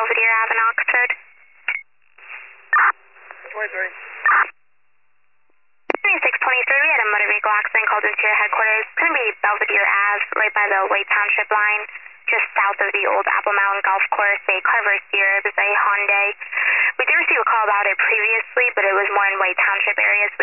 Belvedere Ave in Oxford. 23. 2623, we had a motor vehicle accident called into your headquarters. It's going to be Belvedere Ave, right by the White Township line, just south of the old Apple Mountain Golf Course, a Carver Sierra, it was a Hyundai. We did receive a call about it previously, but it was more in White Township area, so we